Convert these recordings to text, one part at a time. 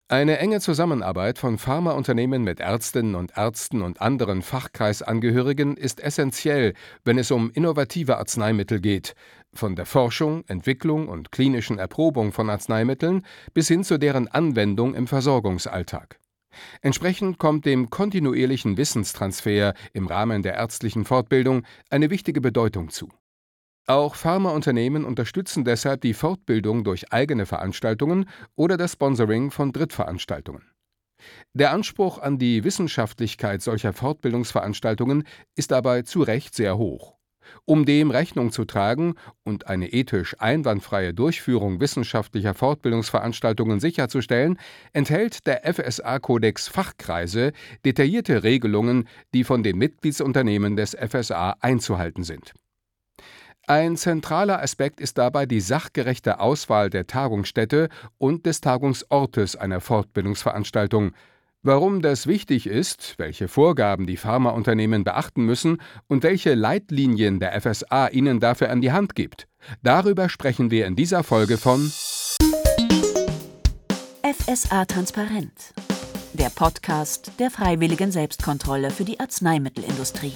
Eine enge Zusammenarbeit von Pharmaunternehmen mit Ärztinnen und Ärzten und anderen Fachkreisangehörigen ist essentiell, wenn es um innovative Arzneimittel geht, von der Forschung, Entwicklung und klinischen Erprobung von Arzneimitteln bis hin zu deren Anwendung im Versorgungsalltag. Entsprechend kommt dem kontinuierlichen Wissenstransfer im Rahmen der ärztlichen Fortbildung eine wichtige Bedeutung zu. Auch Pharmaunternehmen unterstützen deshalb die Fortbildung durch eigene Veranstaltungen oder das Sponsoring von Drittveranstaltungen. Der Anspruch an die Wissenschaftlichkeit solcher Fortbildungsveranstaltungen ist dabei zu Recht sehr hoch. Um dem Rechnung zu tragen und eine ethisch einwandfreie Durchführung wissenschaftlicher Fortbildungsveranstaltungen sicherzustellen, enthält der FSA-Kodex Fachkreise detaillierte Regelungen, die von den Mitgliedsunternehmen des FSA einzuhalten sind. Ein zentraler Aspekt ist dabei die sachgerechte Auswahl der Tagungsstätte und des Tagungsortes einer Fortbildungsveranstaltung. Warum das wichtig ist, welche Vorgaben die Pharmaunternehmen beachten müssen und welche Leitlinien der FSA ihnen dafür an die Hand gibt, darüber sprechen wir in dieser Folge von FSA Transparent, der Podcast der freiwilligen Selbstkontrolle für die Arzneimittelindustrie.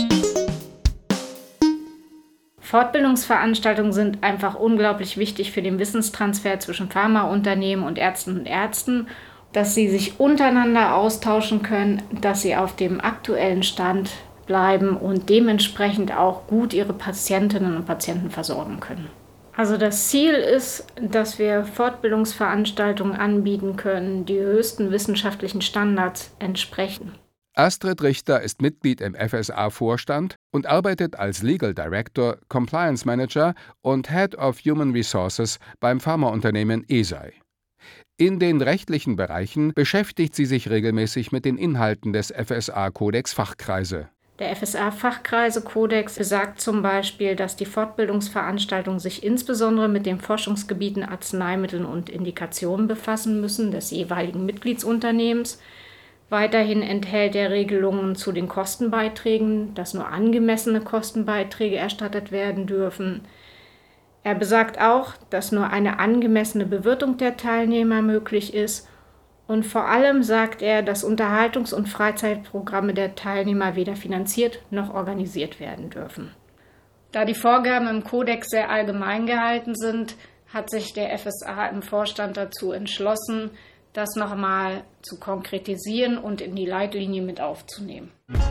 Fortbildungsveranstaltungen sind einfach unglaublich wichtig für den Wissenstransfer zwischen Pharmaunternehmen und Ärztinnen und Ärzten, dass sie sich untereinander austauschen können, dass sie auf dem aktuellen Stand bleiben und dementsprechend auch gut ihre Patientinnen und Patienten versorgen können. Also das Ziel ist, dass wir Fortbildungsveranstaltungen anbieten können, die höchsten wissenschaftlichen Standards entsprechen. Astrid Richter ist Mitglied im FSA-Vorstand und arbeitet als Legal Director, Compliance Manager und Head of Human Resources beim Pharmaunternehmen Eisai. In den rechtlichen Bereichen beschäftigt sie sich regelmäßig mit den Inhalten des FSA-Kodex Fachkreise. Der FSA-Fachkreise-Kodex besagt zum Beispiel, dass die Fortbildungsveranstaltungen sich insbesondere mit den Forschungsgebieten Arzneimitteln und Indikationen befassen müssen des jeweiligen Mitgliedsunternehmens. Weiterhin enthält er Regelungen zu den Kostenbeiträgen, dass nur angemessene Kostenbeiträge erstattet werden dürfen. Er besagt auch, dass nur eine angemessene Bewirtung der Teilnehmer möglich ist. Und vor allem sagt er, dass Unterhaltungs- und Freizeitprogramme der Teilnehmer weder finanziert noch organisiert werden dürfen. Da die Vorgaben im Kodex sehr allgemein gehalten sind, hat sich der FSA im Vorstand dazu entschlossen, das nochmal zu konkretisieren und in die Leitlinie mit aufzunehmen.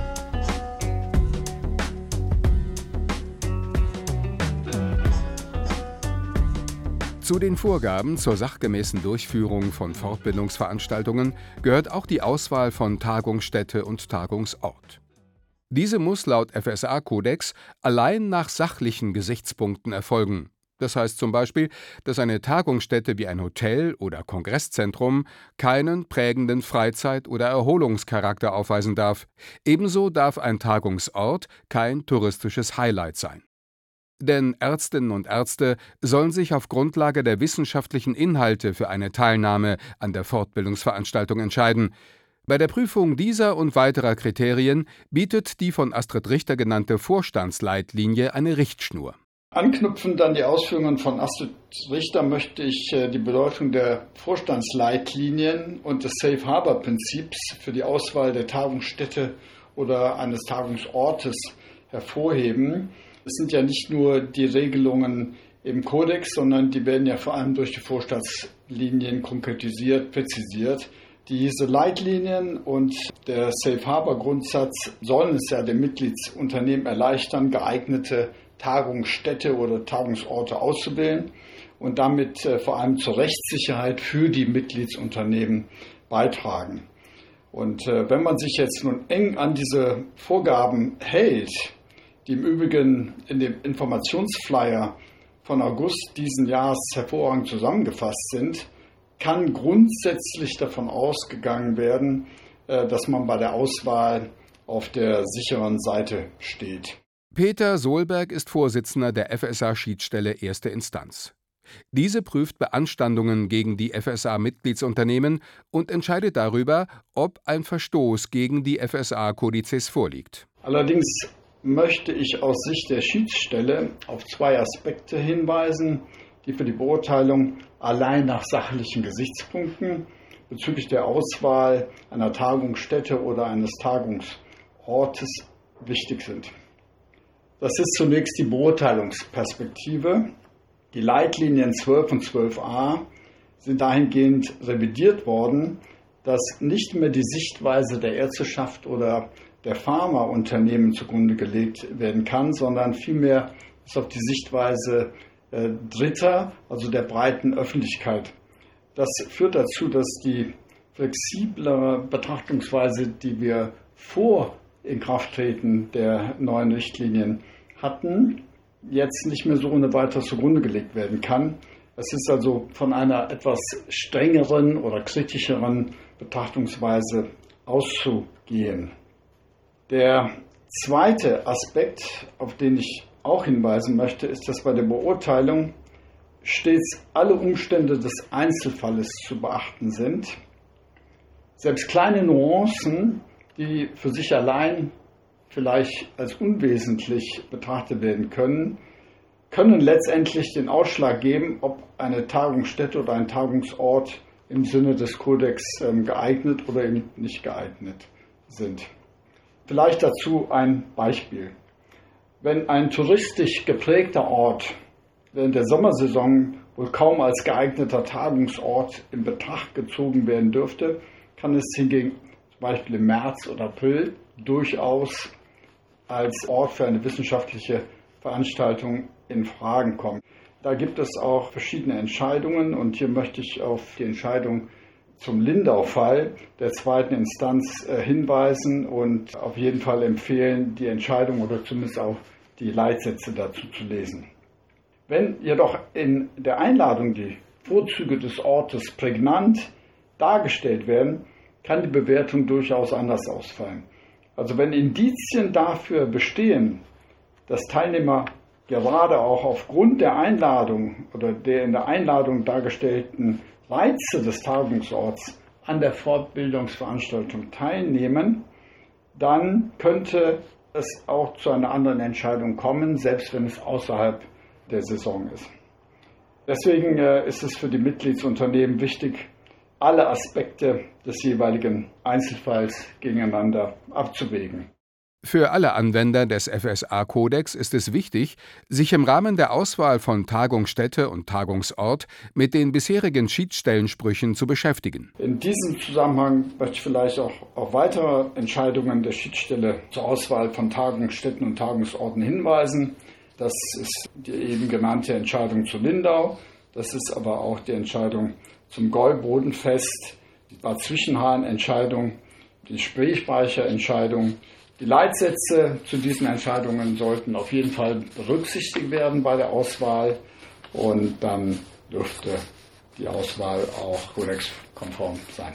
Zu den Vorgaben zur sachgemäßen Durchführung von Fortbildungsveranstaltungen gehört auch die Auswahl von Tagungsstätte und Tagungsort. Diese muss laut FSA-Kodex allein nach sachlichen Gesichtspunkten erfolgen. Das heißt zum Beispiel, dass eine Tagungsstätte wie ein Hotel oder Kongresszentrum keinen prägenden Freizeit- oder Erholungscharakter aufweisen darf. Ebenso darf ein Tagungsort kein touristisches Highlight sein. Denn Ärztinnen und Ärzte sollen sich auf Grundlage der wissenschaftlichen Inhalte für eine Teilnahme an der Fortbildungsveranstaltung entscheiden. Bei der Prüfung dieser und weiterer Kriterien bietet die von Astrid Richter genannte Vorstandsleitlinie eine Richtschnur. Anknüpfend an die Ausführungen von Astrid Richter möchte ich die Bedeutung der Vorstandsleitlinien und des Safe Harbor Prinzips für die Auswahl der Tagungsstätte oder eines Tagungsortes hervorheben. Es sind ja nicht nur die Regelungen im Kodex, sondern die werden ja vor allem durch die Vorstandslinien konkretisiert, präzisiert. Diese Leitlinien und der Safe Harbor Grundsatz sollen es ja den Mitgliedsunternehmen erleichtern, geeignete Tagungsstätte oder Tagungsorte auszuwählen und damit vor allem zur Rechtssicherheit für die Mitgliedsunternehmen beitragen. Und wenn man sich jetzt nun eng an diese Vorgaben hält, die im Übrigen in dem Informationsflyer von August diesen Jahres hervorragend zusammengefasst sind, kann grundsätzlich davon ausgegangen werden, dass man bei der Auswahl auf der sicheren Seite steht. Peter Solberg ist Vorsitzender der FSA-Schiedsstelle Erste Instanz. Diese prüft Beanstandungen gegen die FSA-Mitgliedsunternehmen und entscheidet darüber, ob ein Verstoß gegen die FSA-Kodizes vorliegt. Allerdings möchte ich aus Sicht der Schiedsstelle auf zwei Aspekte hinweisen, die für die Beurteilung allein nach sachlichen Gesichtspunkten bezüglich der Auswahl einer Tagungsstätte oder eines Tagungsortes wichtig sind. Das ist zunächst die Beurteilungsperspektive. Die Leitlinien 12 und 12a sind dahingehend revidiert worden, dass nicht mehr die Sichtweise der Ärzteschaft oder der Pharmaunternehmen zugrunde gelegt werden kann, sondern vielmehr ist auf die Sichtweise Dritter, also der breiten Öffentlichkeit. Das führt dazu, dass die flexiblere Betrachtungsweise, die wir vor Inkrafttreten der neuen Richtlinien hatten, jetzt nicht mehr so ohne weiteres zugrunde gelegt werden kann. Es ist also von einer etwas strengeren oder kritischeren Betrachtungsweise auszugehen. Der zweite Aspekt, auf den ich auch hinweisen möchte, ist, dass bei der Beurteilung stets alle Umstände des Einzelfalles zu beachten sind. Selbst kleine Nuancen, die für sich allein vielleicht als unwesentlich betrachtet werden können, können letztendlich den Ausschlag geben, ob eine Tagungsstätte oder ein Tagungsort im Sinne des Kodex geeignet oder eben nicht geeignet sind. Vielleicht dazu ein Beispiel. Wenn ein touristisch geprägter Ort während der Sommersaison wohl kaum als geeigneter Tagungsort in Betracht gezogen werden dürfte, kann es hingegen zum Beispiel im März oder April durchaus als Ort für eine wissenschaftliche Veranstaltung in Fragen kommen. Da gibt es auch verschiedene Entscheidungen und hier möchte ich auf die Entscheidung zum Lindau-Fall der zweiten Instanz hinweisen und auf jeden Fall empfehlen, die Entscheidung oder zumindest auch die Leitsätze dazu zu lesen. Wenn jedoch in der Einladung die Vorzüge des Ortes prägnant dargestellt werden, kann die Bewertung durchaus anders ausfallen. Also wenn Indizien dafür bestehen, dass Teilnehmer gerade auch aufgrund der Einladung oder der in der Einladung dargestellten Reize des Tagungsorts an der Fortbildungsveranstaltung teilnehmen, dann könnte es auch zu einer anderen Entscheidung kommen, selbst wenn es außerhalb der Saison ist. Deswegen ist es für die Mitgliedsunternehmen wichtig, alle Aspekte des jeweiligen Einzelfalls gegeneinander abzuwägen. Für alle Anwender des FSA-Kodex ist es wichtig, sich im Rahmen der Auswahl von Tagungsstätte und Tagungsort mit den bisherigen Schiedsstellensprüchen zu beschäftigen. In diesem Zusammenhang möchte ich vielleicht auch auf weitere Entscheidungen der Schiedsstelle zur Auswahl von Tagungsstätten und Tagungsorten hinweisen. Das ist die eben genannte Entscheidung zu Lindau. Das ist aber auch die Entscheidung zum Gäu-Bodenfest, die Bad Zwischenhahn-Entscheidung, die Spreespeicher-Entscheidung. Die Leitsätze zu diesen Entscheidungen sollten auf jeden Fall berücksichtigt werden bei der Auswahl und dann dürfte die Auswahl auch kodexkonform sein.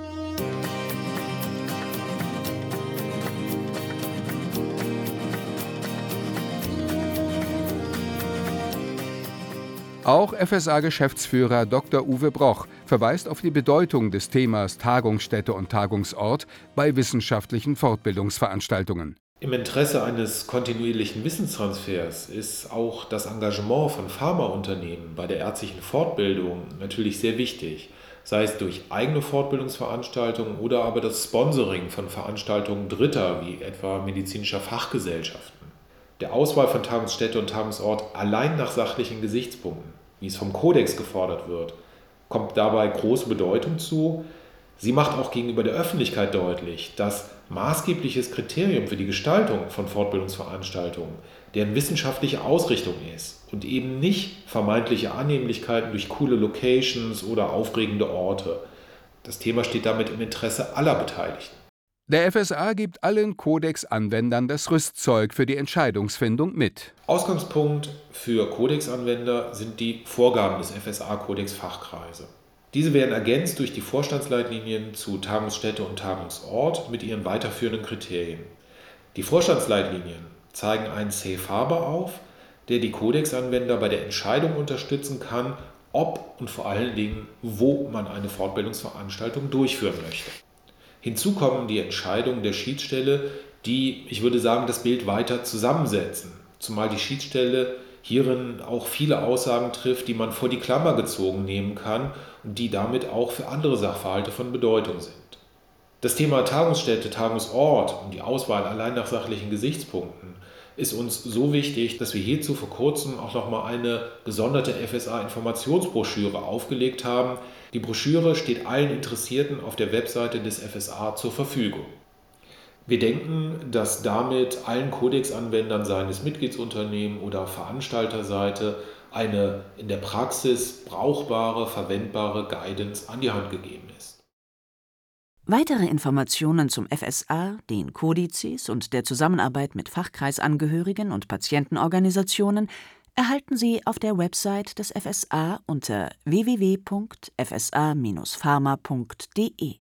Auch FSA-Geschäftsführer Dr. Uwe Broch verweist auf die Bedeutung des Themas Tagungsstätte und Tagungsort bei wissenschaftlichen Fortbildungsveranstaltungen. Im Interesse eines kontinuierlichen Wissenstransfers ist auch das Engagement von Pharmaunternehmen bei der ärztlichen Fortbildung natürlich sehr wichtig, sei es durch eigene Fortbildungsveranstaltungen oder aber das Sponsoring von Veranstaltungen Dritter, wie etwa medizinischer Fachgesellschaften. Der Auswahl von Tagungsstätte und Tagungsort allein nach sachlichen Gesichtspunkten, wie es vom Kodex gefordert wird, kommt dabei große Bedeutung zu. Sie macht auch gegenüber der Öffentlichkeit deutlich, dass maßgebliches Kriterium für die Gestaltung von Fortbildungsveranstaltungen deren wissenschaftliche Ausrichtung ist und eben nicht vermeintliche Annehmlichkeiten durch coole Locations oder aufregende Orte. Das Thema steht damit im Interesse aller Beteiligten. Der FSA gibt allen Kodex-Anwendern das Rüstzeug für die Entscheidungsfindung mit. Ausgangspunkt für Kodex-Anwender sind die Vorgaben des FSA-Kodex-Fachkreise. Diese werden ergänzt durch die Vorstandsleitlinien zu Tagungsstätte und Tagungsort mit ihren weiterführenden Kriterien. Die Vorstandsleitlinien zeigen einen Safe Harbor auf, der die Kodex-Anwender bei der Entscheidung unterstützen kann, ob und vor allen Dingen, wo man eine Fortbildungsveranstaltung durchführen möchte. Hinzu kommen die Entscheidungen der Schiedsstelle, die, ich würde sagen, das Bild weiter zusammensetzen, zumal die Schiedsstelle hierin auch viele Aussagen trifft, die man vor die Klammer gezogen nehmen kann und die damit auch für andere Sachverhalte von Bedeutung sind. Das Thema Tagungsstätte, Tagungsort und die Auswahl allein nach sachlichen Gesichtspunkten ist uns so wichtig, dass wir hierzu vor kurzem auch nochmal eine gesonderte FSA-Informationsbroschüre aufgelegt haben. Die Broschüre steht allen Interessierten auf der Webseite des FSA zur Verfügung. Wir denken, dass damit allen Codex-Anwendern, seien es Mitgliedsunternehmen oder Veranstalterseite, eine in der Praxis brauchbare, verwendbare Guidance an die Hand gegeben ist. Weitere Informationen zum FSA, den Kodizes und der Zusammenarbeit mit Fachkreisangehörigen und Patientenorganisationen erhalten Sie auf der Website des FSA unter www.fsa-pharma.de.